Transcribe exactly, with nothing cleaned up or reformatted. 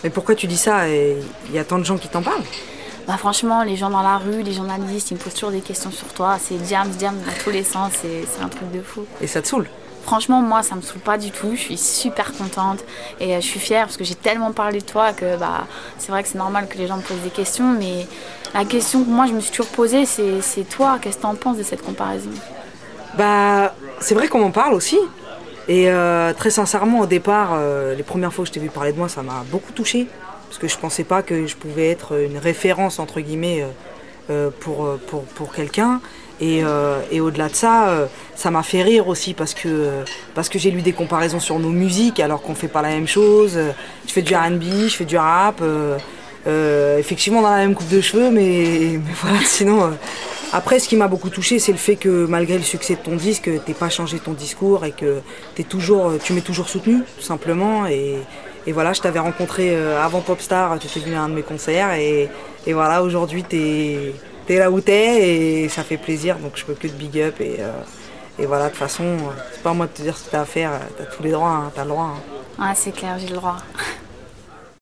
Mais pourquoi tu dis ça? Il y a tant de gens qui t'en parlent? Bah franchement, les gens dans la rue, les journalistes, ils me posent toujours des questions sur toi. C'est Diams, Diams dans tous les sens, c'est, c'est un truc de fou. Et ça te saoule? Franchement, moi, ça me saoule pas du tout. Je suis super contente et euh, je suis fière parce que j'ai tellement parlé de toi que bah, c'est vrai que c'est normal que les gens me posent des questions. Mais la question que moi, je me suis toujours posée, c'est, c'est toi. Qu'est-ce que tu en penses de cette comparaison? Bah, c'est vrai qu'on m'en parle aussi. Et euh, très sincèrement, au départ, euh, les premières fois que je t'ai vu parler de moi, ça m'a beaucoup touchée. Parce que je pensais pas que je pouvais être une référence, entre guillemets, euh, pour, pour, pour quelqu'un. Et, euh, et au-delà de ça, euh, ça m'a fait rire aussi parce que, euh, parce que j'ai lu des comparaisons sur nos musiques alors qu'on fait pas la même chose. Je fais du R and B, je fais du rap, euh, euh, effectivement on a la même coupe de cheveux, mais, mais voilà, sinon... Euh, après, ce qui m'a beaucoup touchée, c'est le fait que malgré le succès de ton disque, t'aies pas changé ton discours et que t'es toujours, tu m'es toujours soutenu, tout simplement. Et, et voilà, je t'avais rencontré euh, avant Popstar, tu étais venu à un de mes concerts et, et voilà, aujourd'hui t'es, t'es là où t'es et ça fait plaisir, donc je peux que te big up et, euh, et voilà, de toute façon, c'est pas à moi de te dire ce que t'as à faire, t'as tous les droits, hein, t'as le droit. Hein. Ouais, c'est clair, j'ai le droit.